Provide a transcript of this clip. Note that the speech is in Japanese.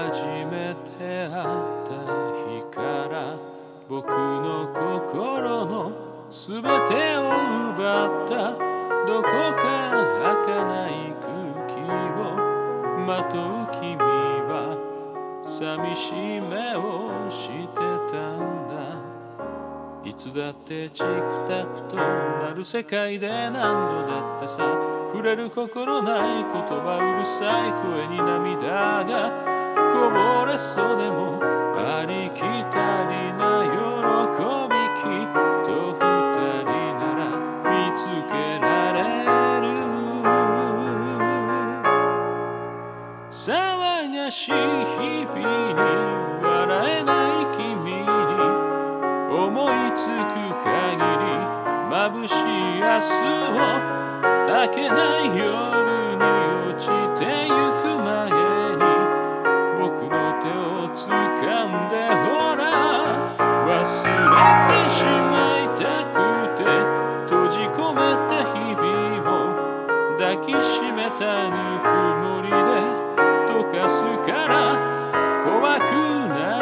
初めて会った日から僕の心のすべてを奪ったどこか儚い空気をまとう君は寂しい目をしてたんだいつだってチクタクとなる世界で何度だってさ触れる心ない言葉うるさい声に涙がこぼれそうでもありきたりな喜びきっと二人なら見つけられる騒がしい日々に笑えない君に思いつく限り眩しい明日を明けない夜に落ちてゆく前に僕の手を掴んでほら忘れてしまいたくて閉じ込めた日々も抱きしめたぬくもりで溶かすから怖くない